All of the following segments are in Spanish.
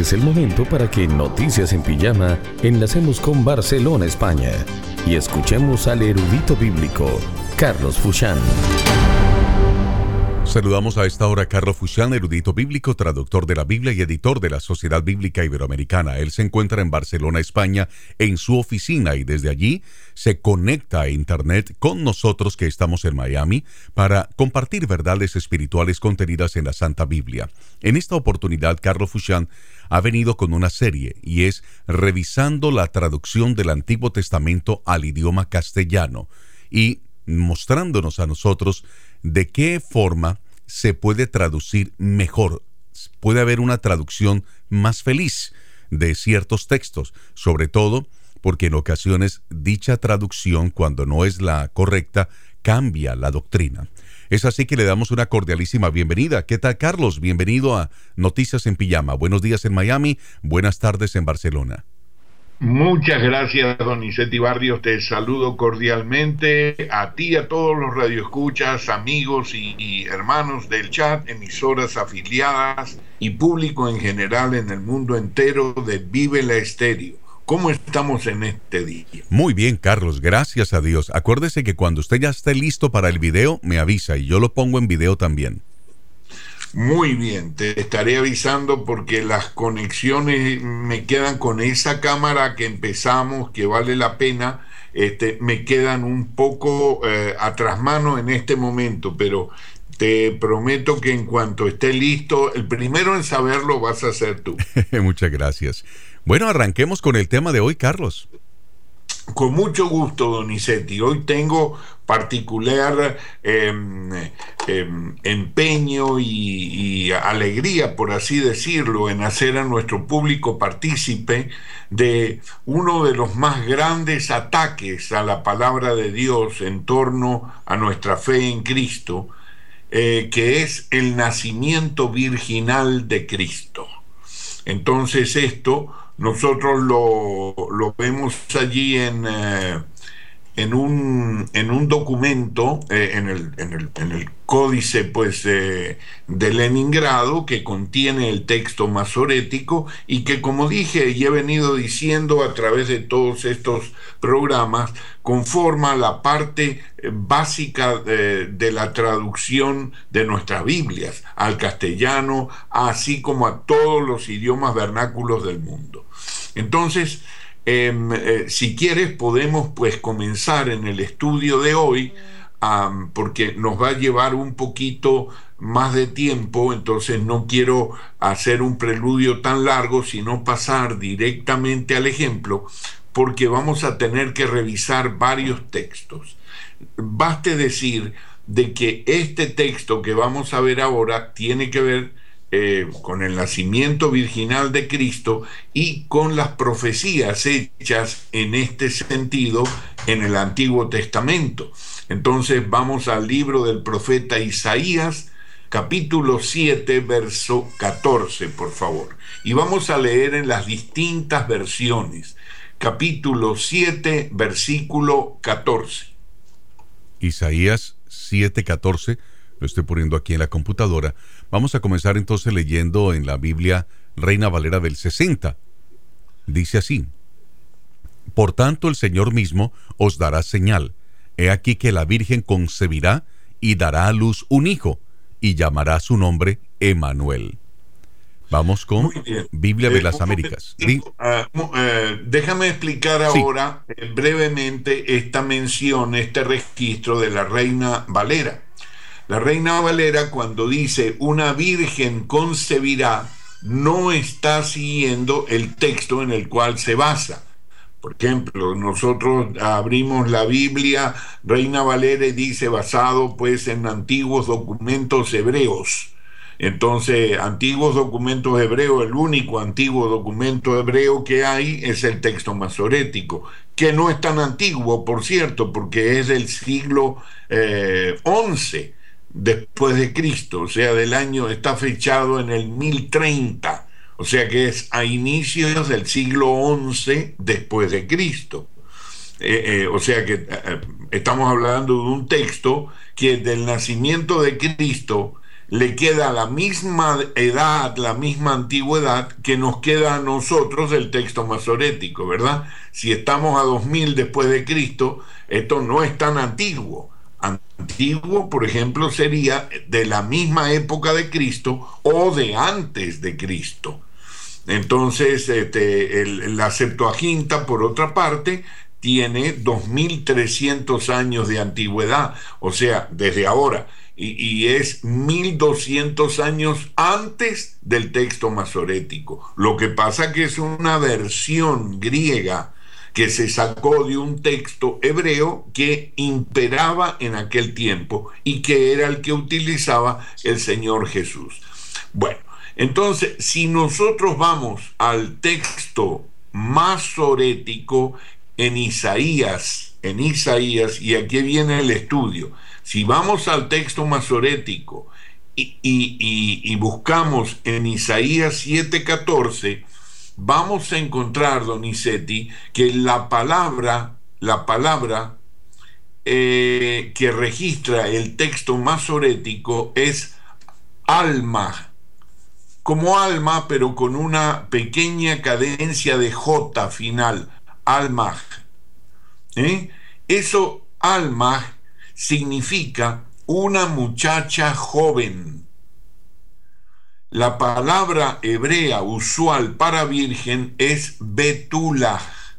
Es el momento para que en Noticias en Pijama enlacemos con Barcelona, España, y escuchemos al erudito bíblico, Carlos Fuchán. Saludamos a esta hora a Carlos Fuchán, erudito bíblico, traductor de la Biblia y editor de la Sociedad Bíblica Iberoamericana. Él se encuentra en Barcelona, España, en su oficina, y desde allí se conecta a Internet con nosotros que estamos en Miami para compartir verdades espirituales contenidas en la Santa Biblia. En esta oportunidad, Carlos Fuchán ha venido con una serie y es revisando la traducción del Antiguo Testamento al idioma castellano y mostrándonos a nosotros de qué forma se puede traducir mejor. Puede haber una traducción más feliz de ciertos textos, sobre todo porque en ocasiones dicha traducción, cuando no es la correcta, cambia la doctrina. Es así que le damos una cordialísima bienvenida. ¿Qué tal, Carlos? Bienvenido a Noticias en Pijama. Buenos días en Miami, buenas tardes en Barcelona. Muchas gracias, don Isetti Barrios. Te saludo cordialmente a ti y a todos los radioescuchas, amigos y hermanos del chat, emisoras afiliadas y público en general en el mundo entero de Vive la Estéreo. ¿Cómo estamos en este día? Muy bien, Carlos, gracias a Dios. Acuérdese que cuando usted ya esté listo para el video, me avisa y yo lo pongo en video también. Muy bien, te estaré avisando porque las conexiones me quedan con esa cámara que empezamos, que vale la pena, me quedan un poco a trasmano en este momento, pero te prometo que en cuanto esté listo, el primero en saberlo vas a ser tú. Muchas gracias. Bueno, arranquemos con el tema de hoy, Carlos. Con mucho gusto, don Isetti. Hoy tengo particular empeño y alegría, por así decirlo, en hacer a nuestro público partícipe de uno de los más grandes ataques a la palabra de Dios en torno a nuestra fe en Cristo, que es el nacimiento virginal de Cristo. Entonces esto nosotros lo vemos allí en un documento, en el códice pues de Leningrado, que contiene el texto masorético y que, como dije y he venido diciendo a través de todos estos programas, conforma la parte básica de la traducción de nuestras Biblias al castellano, así como a todos los idiomas vernáculos del mundo. Entonces, si quieres podemos pues comenzar en el estudio de hoy, porque nos va a llevar un poquito más de tiempo, entonces no quiero hacer un preludio tan largo, sino pasar directamente al ejemplo, porque vamos a tener que revisar varios textos. Baste decir de que este texto que vamos a ver ahora tiene que ver con el nacimiento virginal de Cristo y con las profecías hechas en este sentido en el Antiguo Testamento. Entonces vamos al libro del profeta Isaías, capítulo 7, verso 14, por favor. Y vamos a leer en las distintas versiones. Capítulo 7, versículo 14. Isaías 7:14. Lo estoy poniendo aquí en la computadora. Vamos a comenzar entonces leyendo en la Biblia Reina Valera del 60. Dice así: Por tanto el Señor mismo os dará señal. He aquí que la Virgen concebirá y dará a luz un hijo, y llamará su nombre Emmanuel. Vamos con Biblia de las Américas. Déjame explicar ahora brevemente esta mención, este registro de la Reina Valera. La Reina Valera, cuando dice una virgen concebirá, no está siguiendo el texto en el cual se basa. Por ejemplo, nosotros abrimos la Biblia, Reina Valera, y dice basado pues en antiguos documentos hebreos. Entonces, antiguos documentos hebreos, el único antiguo documento hebreo que hay es el texto masorético, que no es tan antiguo, por cierto, porque es del siglo XI después de Cristo, o sea, está fechado en el 1030, o sea que es a inicios del siglo XI después de Cristo. O sea que estamos hablando de un texto que del nacimiento de Cristo le queda la misma edad, la misma antigüedad que nos queda a nosotros del texto masorético, ¿verdad? Si estamos a 2000 después de Cristo, esto no es tan antiguo. Antiguo, por ejemplo, sería de la misma época de Cristo o de antes de Cristo. Entonces, la Septuaginta, por otra parte, tiene 2300 años de antigüedad, o sea, desde ahora, y es 1200 años antes del texto masorético. Lo que pasa que es una versión griega que se sacó de un texto hebreo que imperaba en aquel tiempo y que era el que utilizaba el Señor Jesús. Bueno, entonces, si nosotros vamos al texto masorético en Isaías, y aquí viene el estudio, si vamos al texto masorético y buscamos en Isaías 7:14, vamos a encontrar, Donizetti, que la palabra que registra el texto masorético es alma, como alma, pero con una pequeña cadencia de J final, alma. Eso, alma, significa una muchacha joven. La palabra hebrea usual para virgen es betulah,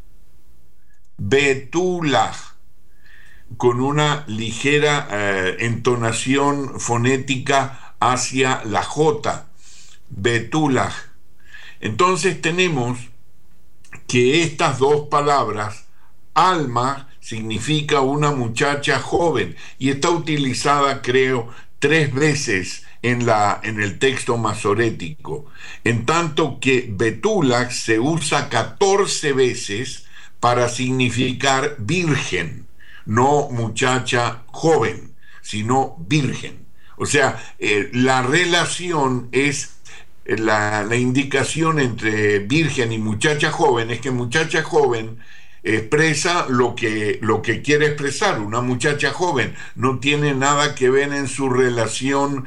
con una ligera entonación fonética hacia la J, betulah. Entonces tenemos que estas dos palabras, alma significa una muchacha joven, y está utilizada, creo, 3 veces en el texto masorético, en tanto que betulah se usa 14 veces para significar virgen, no muchacha joven, sino virgen. O sea, la relación es la indicación entre virgen y muchacha joven, es que muchacha joven expresa lo que quiere expresar. Una muchacha joven no tiene nada que ver en su relación,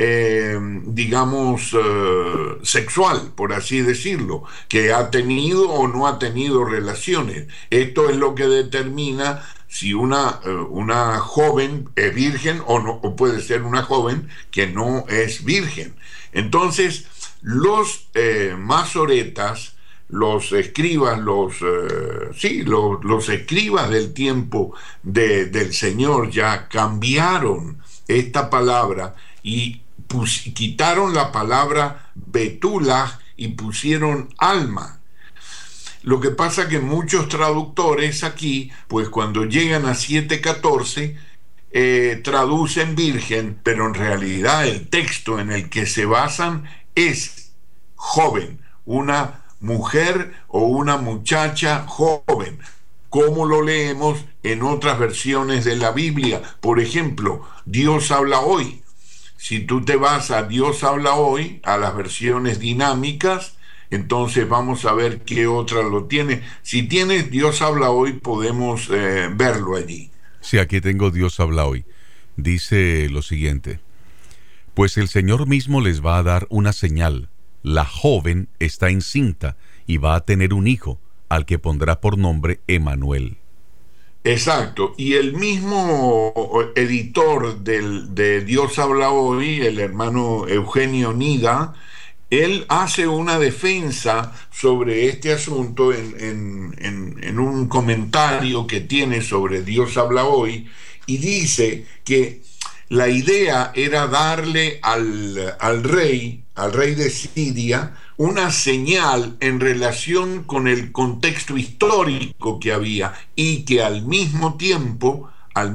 sexual, por así decirlo, que ha tenido o no ha tenido relaciones. Esto es lo que determina si una joven es virgen o no, o puede ser una joven que no es virgen. Entonces, los masoretas, los escribas, los escribas del tiempo del Señor ya cambiaron esta palabra y quitaron la palabra betulah y pusieron alma. Lo que pasa que muchos traductores aquí, pues cuando llegan a 7:14, traducen virgen, pero en realidad el texto en el que se basan es joven, una mujer o una muchacha joven, como lo leemos en otras versiones de la Biblia. Por ejemplo, Dios habla hoy. Si tú te vas a Dios habla hoy, a las versiones dinámicas, entonces vamos a ver qué otra lo tiene. Si tienes Dios habla hoy, podemos verlo allí. Sí, aquí tengo Dios habla hoy. Dice lo siguiente: pues el Señor mismo les va a dar una señal. La joven está encinta y va a tener un hijo, al que pondrá por nombre Emanuel. Exacto, y el mismo editor de Dios habla hoy, el hermano Eugenio Nida, él hace una defensa sobre este asunto en un comentario que tiene sobre Dios habla hoy, y dice que la idea era darle al rey de Siria una señal en relación con el contexto histórico que había, y que al mismo tiempo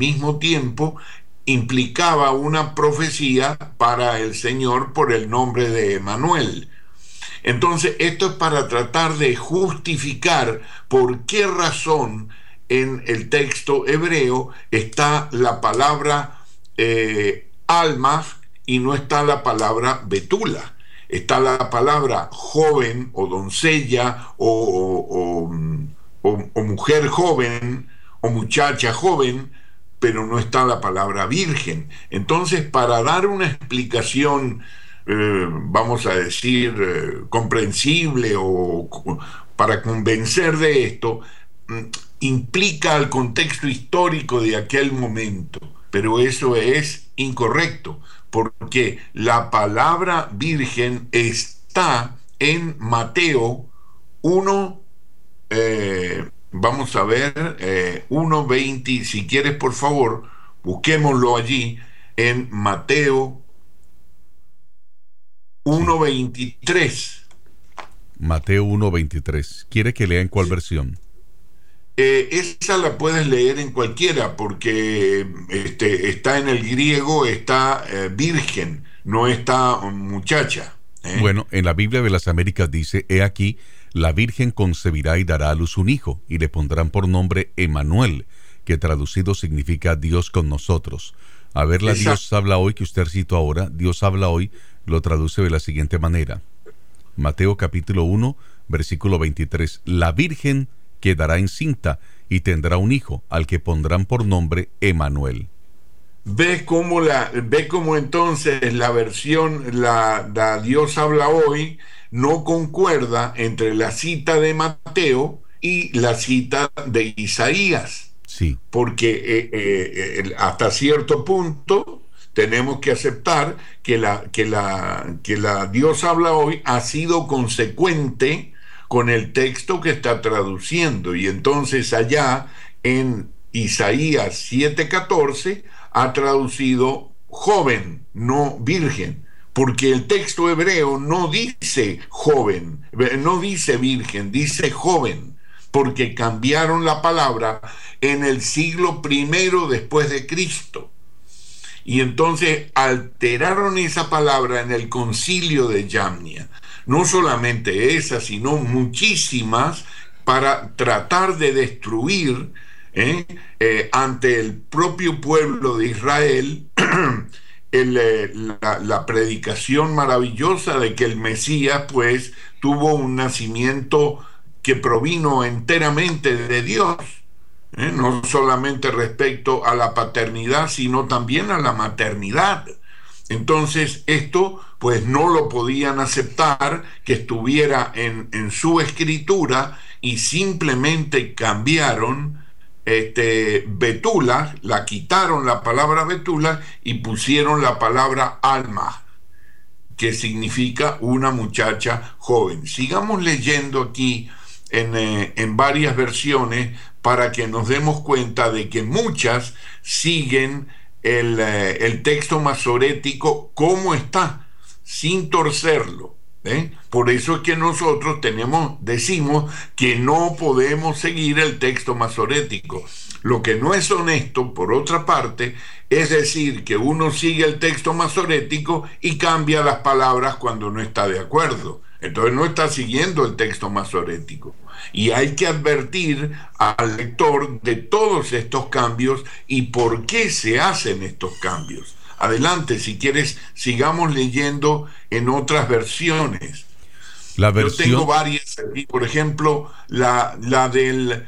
implicaba una profecía para el Señor por el nombre de Emanuel. Entonces, esto es para tratar de justificar por qué razón en el texto hebreo está la palabra alma y no está la palabra betulah. Está la palabra joven o doncella o mujer joven o muchacha joven, pero no está la palabra virgen. Entonces, para dar una explicación, vamos a decir, comprensible o para convencer de esto, implica el contexto histórico de aquel momento, pero eso es incorrecto, porque la palabra virgen está en Mateo 1, vamos a ver, 1:20, si quieres por favor, busquémoslo allí, en Mateo 1:23. Mateo 1:23. ¿Quiere que lea en cuál versión? Esa la puedes leer en cualquiera, porque está en el griego, está virgen, no está muchacha. Bueno, en la Biblia de las Américas dice: he aquí, la Virgen concebirá y dará a luz un hijo, y le pondrán por nombre Emmanuel, que traducido significa Dios con nosotros. A ver, la Dios habla hoy que usted citó ahora, Dios habla hoy, lo traduce de la siguiente manera. Mateo capítulo 1, versículo 23. La Virgen quedará encinta y tendrá un hijo, al que pondrán por nombre Emmanuel. ¿Ves cómo entonces la versión, la Dios habla hoy, no concuerda entre la cita de Mateo y la cita de Isaías? Sí. Porque hasta cierto punto tenemos que aceptar que la Dios habla hoy ha sido consecuente con el texto que está traduciendo, y entonces allá en Isaías 7:14 ha traducido joven, no virgen, porque el texto hebreo no dice joven, no dice virgen, dice joven, porque cambiaron la palabra en el siglo I después de Cristo. Y entonces alteraron esa palabra en el concilio de Yamnia. No solamente esa, sino muchísimas, para tratar de destruir ante el propio pueblo de Israel la predicación maravillosa de que el Mesías pues tuvo un nacimiento que provino enteramente de Dios, no solamente respecto a la paternidad, sino también a la maternidad. Entonces esto pues no lo podían aceptar, que estuviera en su escritura, y simplemente cambiaron Betula, la quitaron la palabra Betula y pusieron la palabra Alma, que significa una muchacha joven. Sigamos leyendo aquí en varias versiones para que nos demos cuenta de que muchas siguen el texto masorético como está, sin torcerlo. Por eso es que nosotros decimos que no podemos seguir el texto masorético. Lo que no es honesto, por otra parte, es decir que uno sigue el texto masorético y cambia las palabras cuando no está de acuerdo. Entonces no está siguiendo el texto masorético. Y hay que advertir al lector de todos estos cambios y por qué se hacen estos cambios. Adelante, si quieres, sigamos leyendo en otras versiones. Yo tengo varias aquí, por ejemplo, la de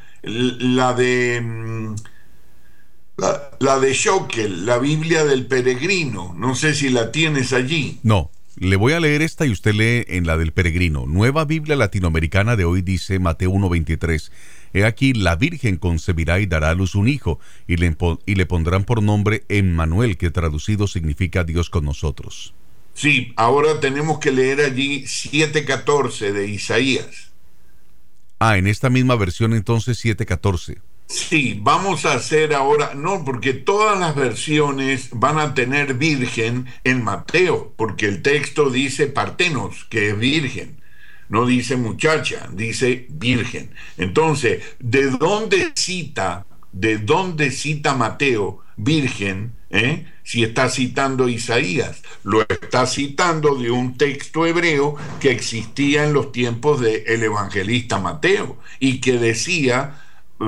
Schockel, la Biblia del Peregrino. No sé si la tienes allí. No, le voy a leer esta y usted lee en la del Peregrino. Nueva Biblia Latinoamericana de hoy dice, Mateo 1:23. He aquí, la Virgen concebirá y dará a luz un hijo, y le pondrán por nombre Emmanuel, que traducido significa Dios con nosotros. Sí, ahora tenemos que leer allí 7:14 de Isaías. En esta misma versión entonces 7:14. Sí, vamos a hacer ahora, no, porque todas las versiones van a tener virgen en Mateo, porque el texto dice partenos, que es virgen. No dice muchacha, dice virgen. Entonces, ¿de dónde cita Mateo virgen? Si está citando Isaías, lo está citando de un texto hebreo que existía en los tiempos del evangelista Mateo y que decía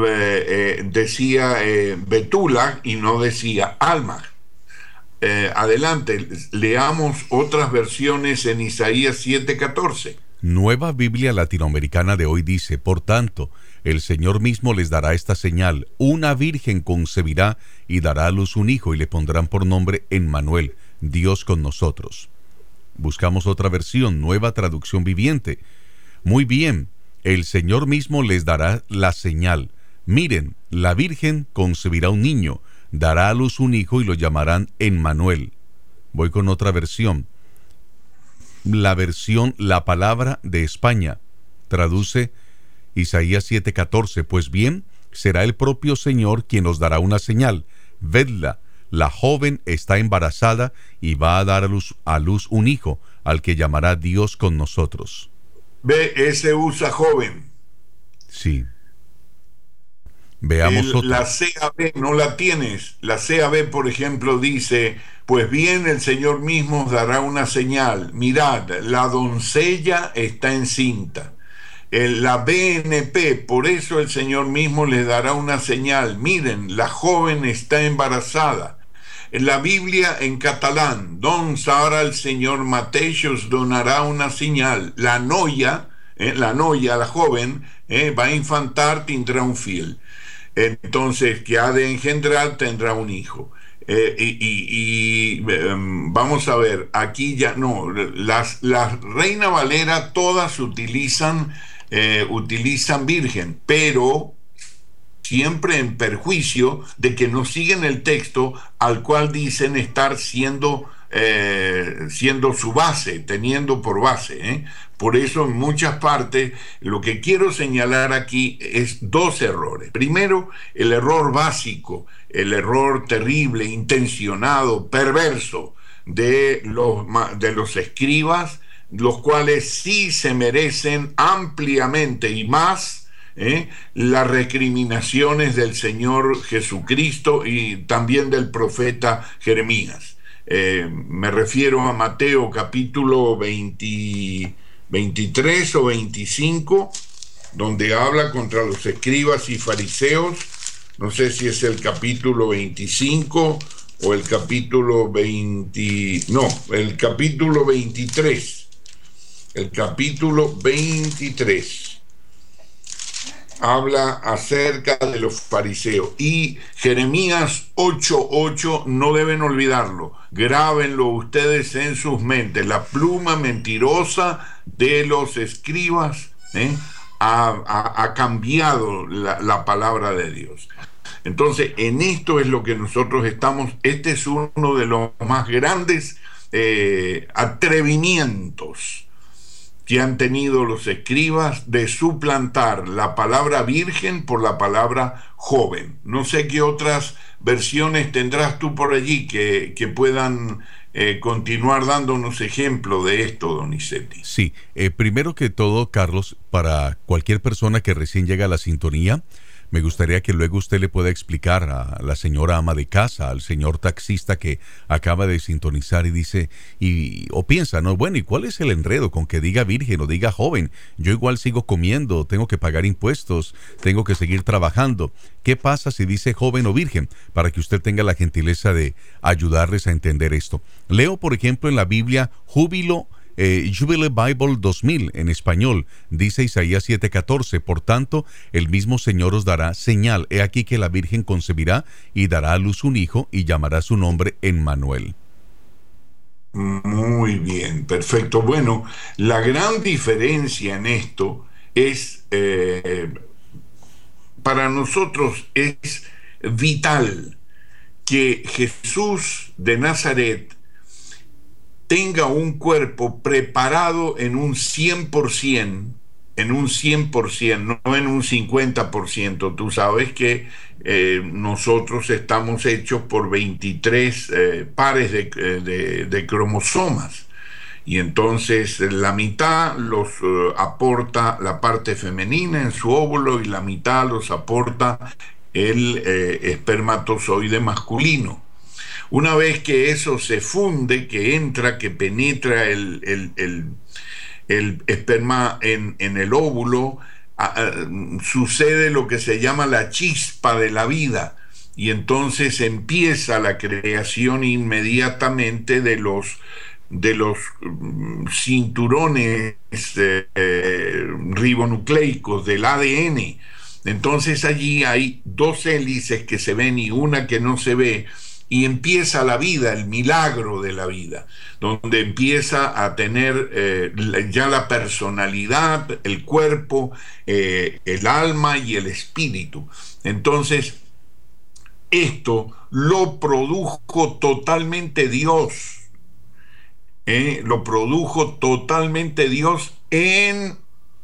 Betula y no decía Alma. Adelante, leamos otras versiones en Isaías 7:14. Nueva Biblia Latinoamericana de hoy dice: por tanto, el Señor mismo les dará esta señal: una virgen concebirá y dará a luz un hijo, y le pondrán por nombre Emmanuel, Dios con nosotros. Buscamos otra versión, Nueva Traducción Viviente. Muy bien, el Señor mismo les dará la señal. Miren, la virgen concebirá un niño, dará a luz un hijo y lo llamarán Emmanuel. Voy con otra versión. La Palabra de España traduce Isaías 7:14: pues bien, será el propio Señor quien os dará una señal. Vedla, la joven está embarazada y va a dar a luz un hijo, al que llamará Dios con nosotros. Ve, ese usa joven. Sí. Veamos otra. La CAB no la tienes. La CAB, por ejemplo, dice: pues bien, el Señor mismo os dará una señal. Mirad, la doncella está encinta. La BNP, por eso el Señor mismo les dará una señal. Miren, la joven está embarazada. En la Biblia en catalán: doncs ara el Señor mateix os donará una señal. La noia, la joven, va a infantar, tendrá un fill. Entonces, que ha de engendrar, tendrá un hijo. Vamos a ver, aquí ya no, las Reina Valera todas utilizan virgen, pero siempre en perjuicio de que no siguen el texto al cual dicen estar siendo su base, teniendo por base. Por eso en muchas partes lo que quiero señalar aquí es dos errores. Primero, el error básico, el error terrible, intencionado, perverso de los escribas, los cuales sí se merecen ampliamente y más las recriminaciones del Señor Jesucristo y también del profeta Jeremías. Me refiero a Mateo capítulo 23 o 25, donde habla contra los escribas y fariseos. No sé si es el capítulo 25 o el capítulo 20... No, el capítulo 23. El capítulo 23 habla acerca de los fariseos. Y Jeremías 8:8 no deben olvidarlo. Grábenlo ustedes en sus mentes. La pluma mentirosa de los escribas ha cambiado la palabra de Dios. Entonces, en esto es lo que nosotros estamos. Este es uno de los más grandes atrevimientos que han tenido los escribas de suplantar la palabra virgen por la palabra joven. No sé qué otras versiones tendrás tú por allí que puedan continuar dándonos ejemplo de esto, Donizetti. Sí, primero que todo, Carlos, para cualquier persona que recién llega a la sintonía, me gustaría que luego usted le pueda explicar a la señora ama de casa, al señor taxista que acaba de sintonizar y dice, o piensa, ¿no? Bueno, ¿y cuál es el enredo con que diga virgen o diga joven? Yo igual sigo comiendo, tengo que pagar impuestos, tengo que seguir trabajando. ¿Qué pasa si dice joven o virgen? Para que usted tenga la gentileza de ayudarles a entender esto. Leo, por ejemplo, en la Biblia, Jubilee Bible 2000 en español, dice Isaías 7:14: por tanto, el mismo Señor os dará señal. He aquí que la Virgen concebirá y dará a luz un hijo y llamará su nombre Emmanuel. Muy bien, perfecto. Bueno, la gran diferencia en esto es, para nosotros es vital que Jesús de Nazaret tenga un cuerpo preparado en un 100%, no en un 50%. Tú sabes que nosotros estamos hechos por 23 pares de cromosomas, y entonces la mitad los aporta la parte femenina en su óvulo y la mitad los aporta el espermatozoide masculino. Una vez que eso se funde, que penetra el esperma en el óvulo, sucede lo que se llama la chispa de la vida, y entonces empieza la creación inmediatamente de los de los cinturones ribonucleicos del ADN. Entonces allí hay dos hélices que se ven y una que no se ve, y empieza la vida, el milagro de la vida, donde empieza a tener ya la personalidad, el cuerpo, el alma y el espíritu. Entonces, esto lo produjo totalmente Dios. Lo produjo totalmente Dios en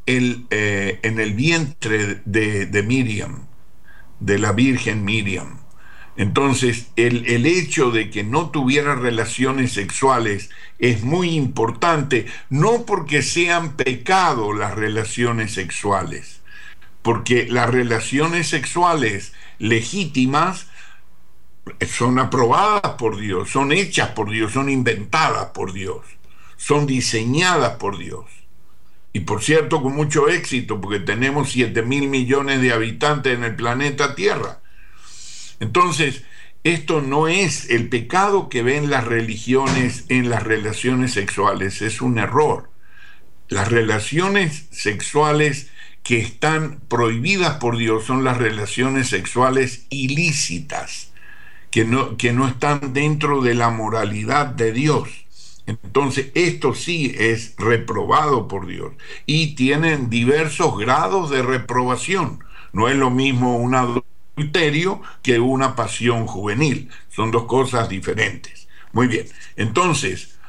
el vientre de Miriam, de la Virgen Miriam. Entonces, el hecho de que no tuviera relaciones sexuales es muy importante, no porque sean pecado las relaciones sexuales, porque las relaciones sexuales legítimas son aprobadas por Dios, son hechas por Dios, son inventadas por Dios, son diseñadas por Dios. Y por cierto, con mucho éxito, porque tenemos 7.000 millones de habitantes en el planeta Tierra. Entonces, esto no es el pecado que ven las religiones en las relaciones sexuales, es un error. Las relaciones sexuales que están prohibidas por Dios son las relaciones sexuales ilícitas, que no están dentro de la moralidad de Dios. Entonces, esto sí es reprobado por Dios y tienen diversos grados de reprobación. No es lo mismo un adulterio que una pasión juvenil. Son dos cosas diferentes. Muy bien. Entonces,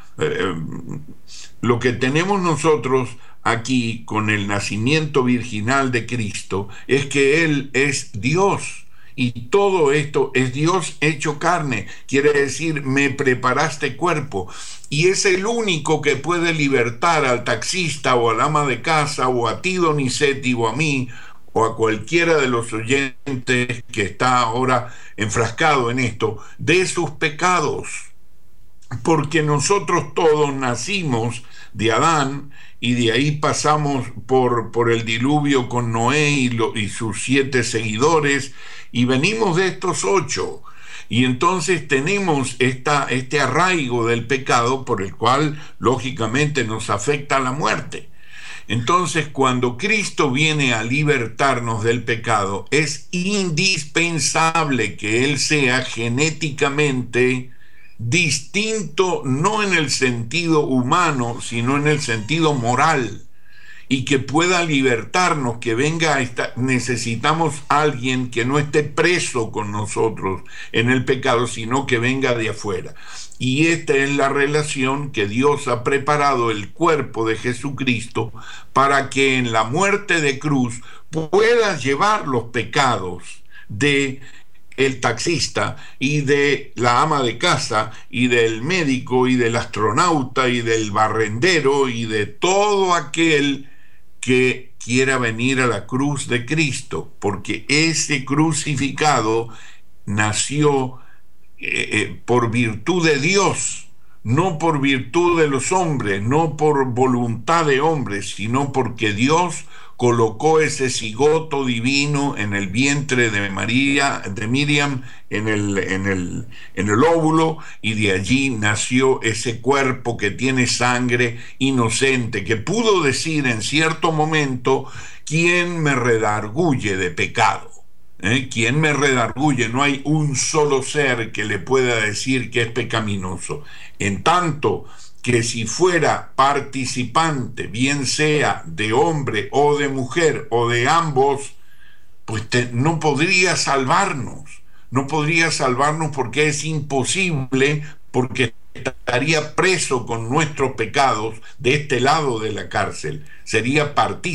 lo que tenemos nosotros aquí con el nacimiento virginal de Cristo es que Él es Dios. Y todo esto es Dios hecho carne. Quiere decir, me preparaste cuerpo. Y es el único que puede libertar al taxista o al ama de casa o a ti, Donizetti, o a mí, o a cualquiera de los oyentes que está ahora enfrascado en esto, de sus pecados. Porque nosotros todos nacimos de Adán y de ahí pasamos por el diluvio con Noé y sus 7 seguidores, y venimos de estos 8. Y entonces tenemos este arraigo del pecado por el cual lógicamente nos afecta la muerte. Entonces, cuando Cristo viene a libertarnos del pecado, es indispensable que Él sea genéticamente distinto, no en el sentido humano, sino en el sentido moral, y que pueda libertarnos, que venga necesitamos a alguien que no esté preso con nosotros en el pecado, sino que venga de afuera. Y esta es la relación que Dios ha preparado el cuerpo de Jesucristo para que en la muerte de cruz pueda llevar los pecados de el taxista y de la ama de casa y del médico y del astronauta y del barrendero y de todo aquel que quiera venir a la cruz de Cristo, porque ese crucificado nació por virtud de Dios, no por virtud de los hombres, no por voluntad de hombres, sino porque Dios colocó ese cigoto divino en el vientre de Miriam, en el óvulo, y de allí nació ese cuerpo que tiene sangre inocente, que pudo decir en cierto momento, ¿quién me redarguye de pecado? ¿Quién me redarguye? No hay un solo ser que le pueda decir que es pecaminoso. En tanto que si fuera participante, bien sea de hombre o de mujer o de ambos, pues no podría salvarnos. No podría salvarnos porque es imposible, porque estaría preso con nuestros pecados de este lado de la cárcel. Sería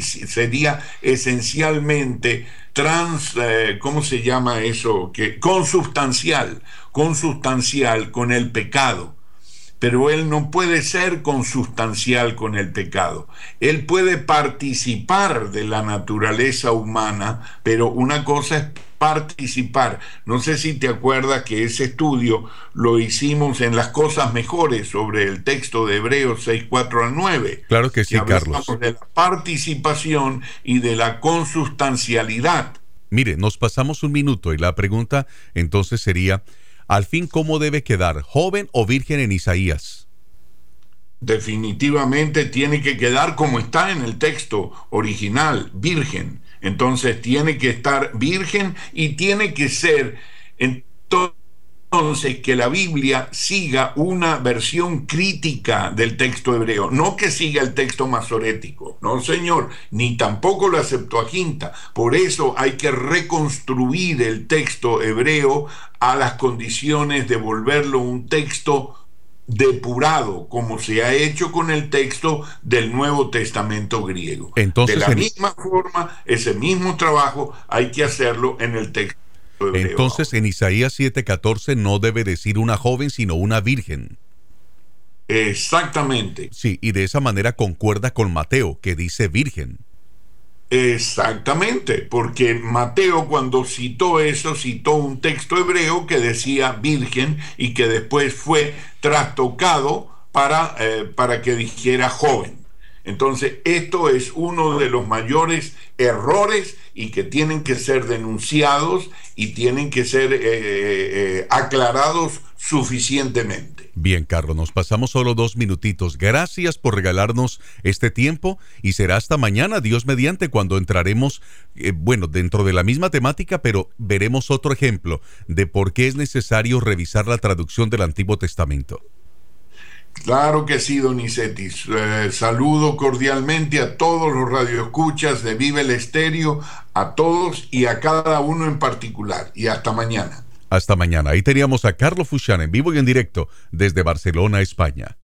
esencialmente ¿cómo se llama eso? Consubstancial con el pecado. Pero él no puede ser consubstancial con el pecado. Él puede participar de la naturaleza humana, pero una cosa es participar. No sé si te acuerdas que ese estudio lo hicimos en Las Cosas Mejores sobre el texto de Hebreos 6, 4 al 9. Claro que sí, Carlos. De la participación y de la consubstancialidad. Mire, nos pasamos un minuto y la pregunta entonces sería, al fin, ¿cómo debe quedar, joven o virgen en Isaías? definitivamente tiene que quedar como está en el texto original, virgen. Entonces tiene que estar virgen y tiene que ser entonces que la Biblia siga una versión crítica del texto hebreo, no que siga el texto masorético, no señor, ni tampoco la Septuaginta. Por eso hay que reconstruir el texto hebreo a las condiciones de volverlo un texto depurado, como se ha hecho con el texto del Nuevo Testamento griego. Entonces, de la misma forma, ese mismo trabajo hay que hacerlo en el texto hebreo. Entonces, en Isaías 7:14 no debe decir una joven, sino una virgen. Exactamente. Sí, y de esa manera concuerda con Mateo, que dice virgen. Exactamente, porque Mateo, cuando citó eso, citó un texto hebreo que decía virgen y que después fue trastocado para que dijera joven. Entonces, esto es uno de los mayores errores y que tienen que ser denunciados y tienen que ser aclarados suficientemente. Bien, Carlos, nos pasamos solo 2 minutitos. Gracias por regalarnos este tiempo y será hasta mañana, Dios mediante, cuando entraremos, dentro de la misma temática, pero veremos otro ejemplo de por qué es necesario revisar la traducción del Antiguo Testamento. Claro que sí, Donizetis. Saludo cordialmente a todos los radioescuchas de Vive el Estéreo, a todos y a cada uno en particular. Y hasta mañana. Hasta mañana. Ahí teníamos a Carlos Fuchán en vivo y en directo desde Barcelona, España.